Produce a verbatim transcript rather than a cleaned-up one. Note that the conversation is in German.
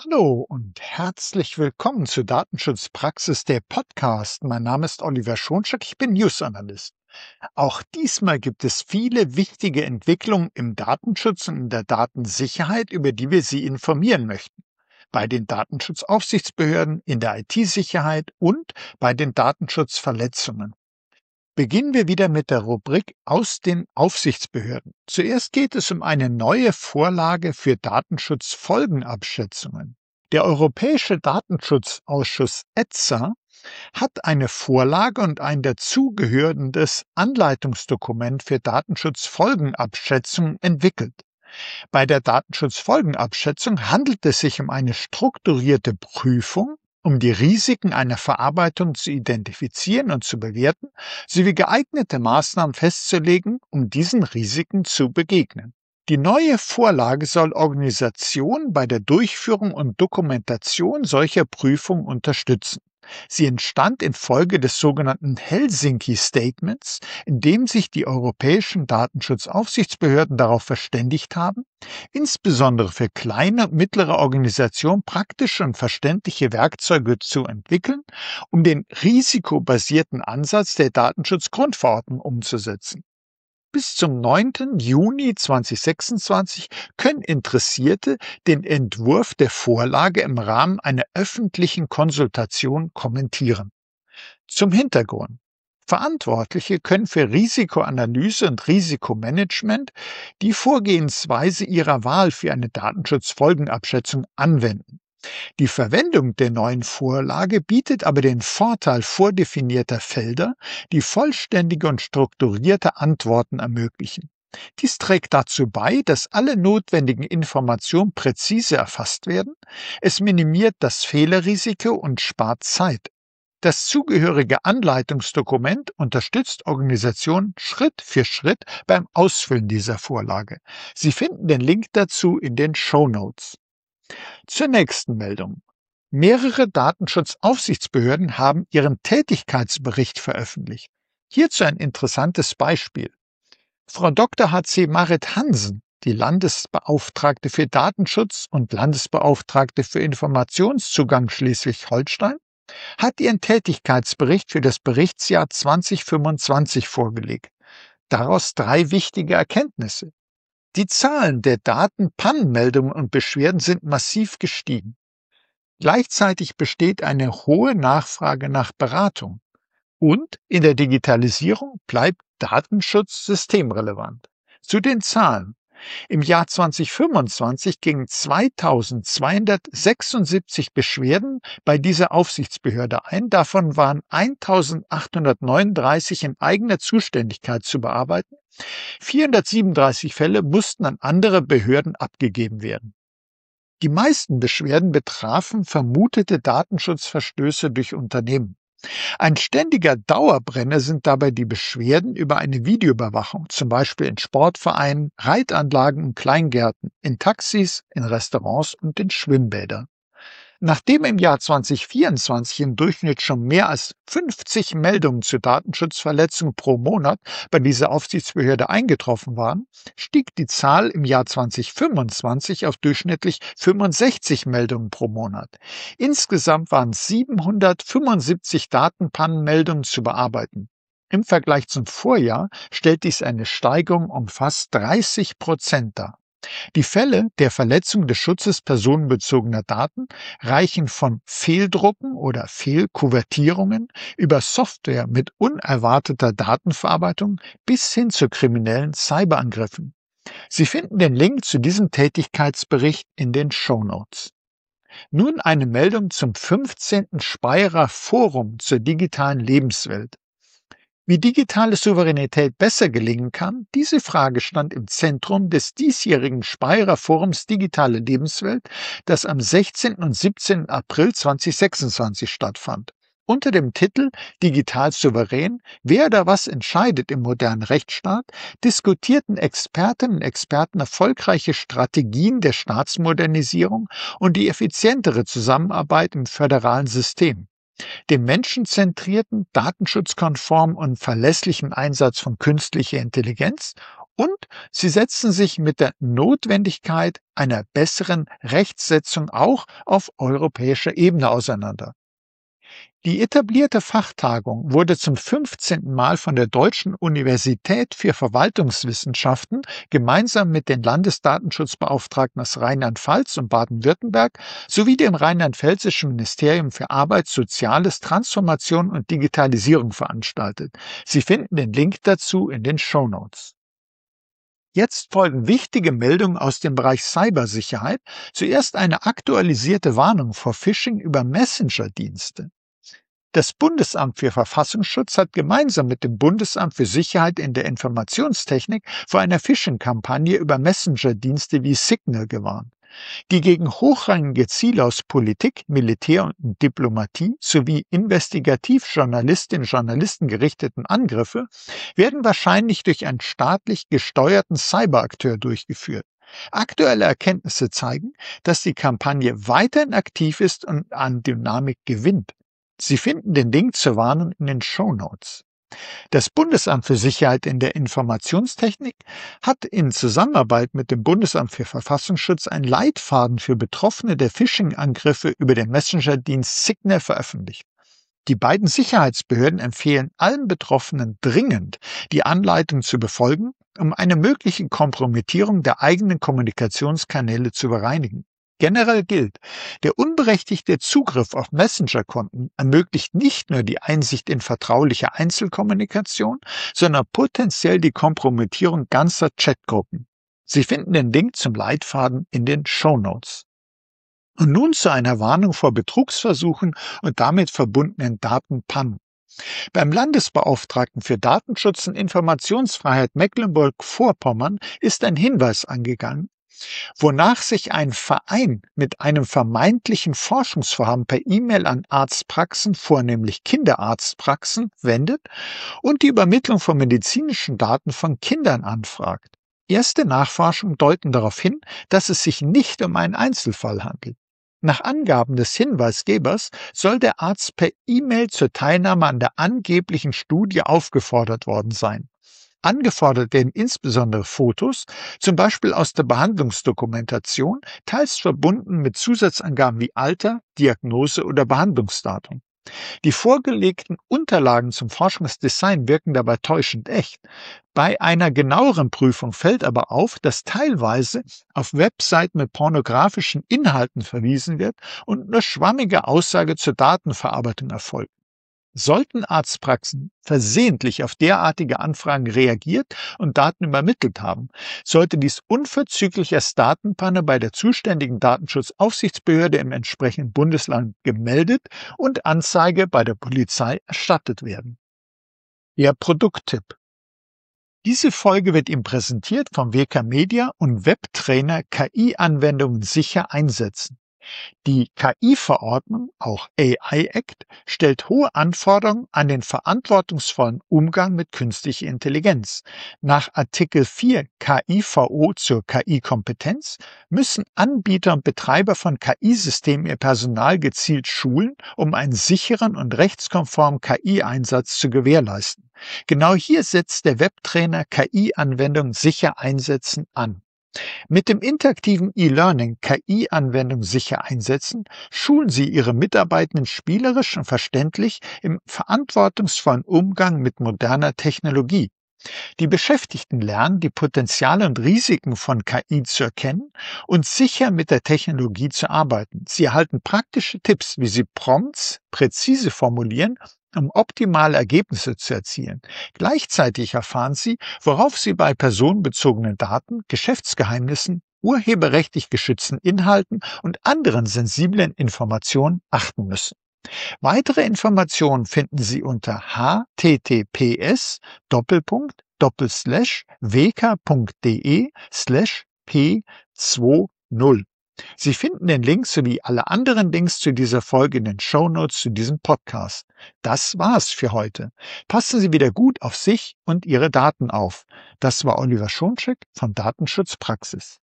Hallo und herzlich willkommen zu Datenschutzpraxis, der Podcast. Mein Name ist Oliver Schoncheck, ich bin News Analyst. Auch diesmal gibt es viele wichtige Entwicklungen im Datenschutz und in der Datensicherheit, über die wir Sie informieren möchten. Bei den Datenschutzaufsichtsbehörden, in der I T-Sicherheit und bei den Datenschutzverletzungen. Beginnen wir wieder mit der Rubrik aus den Aufsichtsbehörden. Zuerst geht es um eine neue Vorlage für Datenschutzfolgenabschätzungen. Der Europäische Datenschutzausschuss E Z A hat eine Vorlage und ein dazugehörendes Anleitungsdokument für Datenschutzfolgenabschätzungen entwickelt. Bei der Datenschutzfolgenabschätzung handelt es sich um eine strukturierte Prüfung, um die Risiken einer Verarbeitung zu identifizieren und zu bewerten, sowie geeignete Maßnahmen festzulegen, um diesen Risiken zu begegnen. Die neue Vorlage soll Organisationen bei der Durchführung und Dokumentation solcher Prüfungen unterstützen. Sie entstand infolge des sogenannten Helsinki Statements, in dem sich die europäischen Datenschutzaufsichtsbehörden darauf verständigt haben, insbesondere für kleine und mittlere Organisationen praktische und verständliche Werkzeuge zu entwickeln, um den risikobasierten Ansatz der Datenschutzgrundverordnung umzusetzen. Bis zum neunten Juni zweitausendsechsundzwanzig können Interessierte den Entwurf der Vorlage im Rahmen einer öffentlichen Konsultation kommentieren. Zum Hintergrund: Verantwortliche können für Risikoanalyse und Risikomanagement die Vorgehensweise ihrer Wahl für eine Datenschutzfolgenabschätzung anwenden. Die Verwendung der neuen Vorlage bietet aber den Vorteil vordefinierter Felder, die vollständige und strukturierte Antworten ermöglichen. Dies trägt dazu bei, dass alle notwendigen Informationen präzise erfasst werden, es minimiert das Fehlerrisiko und spart Zeit. Das zugehörige Anleitungsdokument unterstützt Organisationen Schritt für Schritt beim Ausfüllen dieser Vorlage. Sie finden den Link dazu in den Shownotes. Zur nächsten Meldung. Mehrere Datenschutzaufsichtsbehörden haben ihren Tätigkeitsbericht veröffentlicht. Hierzu ein interessantes Beispiel. Frau Doktor H C Marit Hansen, die Landesbeauftragte für Datenschutz und Landesbeauftragte für Informationszugang Schleswig-Holstein, hat ihren Tätigkeitsbericht für das Berichtsjahr zweitausendfünfundzwanzig vorgelegt. Daraus drei wichtige Erkenntnisse. Die Zahlen der Datenpannenmeldungen und Beschwerden sind massiv gestiegen. Gleichzeitig besteht eine hohe Nachfrage nach Beratung. Und in der Digitalisierung bleibt Datenschutz systemrelevant. Zu den Zahlen. Im Jahr zweitausendfünfundzwanzig gingen zweitausendzweihundertsechsundsiebzig Beschwerden bei dieser Aufsichtsbehörde ein. Davon waren eintausendachthundertneununddreißig in eigener Zuständigkeit zu bearbeiten. vierhundertsiebenunddreißig Fälle mussten an andere Behörden abgegeben werden. Die meisten Beschwerden betrafen vermutete Datenschutzverstöße durch Unternehmen. Ein ständiger Dauerbrenner sind dabei die Beschwerden über eine Videoüberwachung, zum Beispiel in Sportvereinen, Reitanlagen und Kleingärten, in Taxis, in Restaurants und in Schwimmbädern. Nachdem im Jahr zweitausendvierundzwanzig im Durchschnitt schon mehr als fünfzig Meldungen zu Datenschutzverletzungen pro Monat bei dieser Aufsichtsbehörde eingetroffen waren, stieg die Zahl im Jahr zweitausendfünfundzwanzig auf durchschnittlich fünfundsechzig Meldungen pro Monat. Insgesamt waren es siebenhundertfünfundsiebzig Datenpannenmeldungen zu bearbeiten. Im Vergleich zum Vorjahr stellt dies eine Steigerung um fast dreißig Prozent dar. Die Fälle der Verletzung des Schutzes personenbezogener Daten reichen von Fehldrucken oder Fehlkuvertierungen über Software mit unerwarteter Datenverarbeitung bis hin zu kriminellen Cyberangriffen. Sie finden den Link zu diesem Tätigkeitsbericht in den Shownotes. Nun eine Meldung zum fünfzehnten Speyerer Forum zur digitalen Lebenswelt. Wie digitale Souveränität besser gelingen kann, diese Frage stand im Zentrum des diesjährigen Speyerer Forums Digitale Lebenswelt, das am sechzehnten und siebzehnten April zweitausendsechsundzwanzig stattfand. Unter dem Titel Digital souverän, wer oder was entscheidet im modernen Rechtsstaat, diskutierten Expertinnen und Experten erfolgreiche Strategien der Staatsmodernisierung und die effizientere Zusammenarbeit im föderalen System. Dem menschenzentrierten, datenschutzkonformen und verlässlichen Einsatz von künstlicher Intelligenz Und sie setzen sich mit der Notwendigkeit einer besseren Rechtsetzung auch auf europäischer Ebene auseinander. Die etablierte Fachtagung wurde zum fünfzehnten Mal von der Deutschen Universität für Verwaltungswissenschaften gemeinsam mit den Landesdatenschutzbeauftragten aus Rheinland-Pfalz und Baden-Württemberg sowie dem rheinland-pfälzischen Ministerium für Arbeit, Soziales, Transformation und Digitalisierung veranstaltet. Sie finden den Link dazu in den Shownotes. Jetzt folgen wichtige Meldungen aus dem Bereich Cybersicherheit. Zuerst eine aktualisierte Warnung vor Phishing über Messenger-Dienste. Das Bundesamt für Verfassungsschutz hat gemeinsam mit dem Bundesamt für Sicherheit in der Informationstechnik vor einer Phishing-Kampagne über Messenger-Dienste wie Signal gewarnt. Die gegen hochrangige Ziele aus Politik, Militär und Diplomatie sowie Investigativjournalistinnen und Journalisten gerichteten Angriffe werden wahrscheinlich durch einen staatlich gesteuerten Cyberakteur durchgeführt. Aktuelle Erkenntnisse zeigen, dass die Kampagne weiterhin aktiv ist und an Dynamik gewinnt. Sie finden den Link zur Warnung in den Shownotes. Das Bundesamt für Sicherheit in der Informationstechnik hat in Zusammenarbeit mit dem Bundesamt für Verfassungsschutz einen Leitfaden für Betroffene der Phishing-Angriffe über den Messenger-Dienst Signal veröffentlicht. Die beiden Sicherheitsbehörden empfehlen allen Betroffenen dringend, die Anleitung zu befolgen, um eine mögliche Kompromittierung der eigenen Kommunikationskanäle zu bereinigen. Generell gilt, der unberechtigte Zugriff auf Messenger-Konten ermöglicht nicht nur die Einsicht in vertrauliche Einzelkommunikation, sondern potenziell die Kompromittierung ganzer Chatgruppen. Sie finden den Link zum Leitfaden in den Shownotes. Und nun zu einer Warnung vor Betrugsversuchen und damit verbundenen Datenpannen. Beim Landesbeauftragten für Datenschutz und Informationsfreiheit Mecklenburg-Vorpommern ist ein Hinweis angegangen, wonach sich ein Verein mit einem vermeintlichen Forschungsvorhaben per E-Mail an Arztpraxen, vornehmlich Kinderarztpraxen, wendet und die Übermittlung von medizinischen Daten von Kindern anfragt. Erste Nachforschungen deuten darauf hin, dass es sich nicht um einen Einzelfall handelt. Nach Angaben des Hinweisgebers soll der Arzt per E-Mail zur Teilnahme an der angeblichen Studie aufgefordert worden sein. Angefordert werden insbesondere Fotos, zum Beispiel aus der Behandlungsdokumentation, teils verbunden mit Zusatzangaben wie Alter, Diagnose oder Behandlungsdatum. Die vorgelegten Unterlagen zum Forschungsdesign wirken dabei täuschend echt. Bei einer genaueren Prüfung fällt aber auf, dass teilweise auf Webseiten mit pornografischen Inhalten verwiesen wird und nur schwammige Aussage zur Datenverarbeitung erfolgt. Sollten Arztpraxen versehentlich auf derartige Anfragen reagiert und Daten übermittelt haben, sollte dies unverzüglich als Datenpanne bei der zuständigen Datenschutzaufsichtsbehörde im entsprechenden Bundesland gemeldet und Anzeige bei der Polizei erstattet werden. Der Produkttipp. Diese Folge wird Ihnen präsentiert vom W K Media und Webtrainer K I-Anwendungen sicher einsetzen. Die K I-Verordnung, auch A I-Act, stellt hohe Anforderungen an den verantwortungsvollen Umgang mit künstlicher Intelligenz. Nach Artikel vier K I V O zur K I-Kompetenz müssen Anbieter und Betreiber von K I-Systemen ihr Personal gezielt schulen, um einen sicheren und rechtskonformen K I-Einsatz zu gewährleisten. Genau hier setzt der Webtrainer K I-Anwendungen sicher einsetzen an. Mit dem interaktiven E-Learning K I-Anwendung sicher einsetzen, schulen Sie Ihre Mitarbeitenden spielerisch und verständlich im verantwortungsvollen Umgang mit moderner Technologie. Die Beschäftigten lernen, die Potenziale und Risiken von K I zu erkennen und sicher mit der Technologie zu arbeiten. Sie erhalten praktische Tipps, wie Sie Prompts präzise formulieren, um optimale Ergebnisse zu erzielen. Gleichzeitig erfahren Sie, worauf Sie bei personenbezogenen Daten, Geschäftsgeheimnissen, urheberrechtlich geschützten Inhalten und anderen sensiblen Informationen achten müssen. Weitere Informationen finden Sie unter h t t p s Doppelpunkt Doppelslash w k punkt d e slash p zwanzig. Sie finden den Link sowie alle anderen Links zu dieser Folge in den Shownotes zu diesem Podcast. Das war's für heute. Passen Sie wieder gut auf sich und Ihre Daten auf. Das war Oliver Schoncheck von Datenschutzpraxis.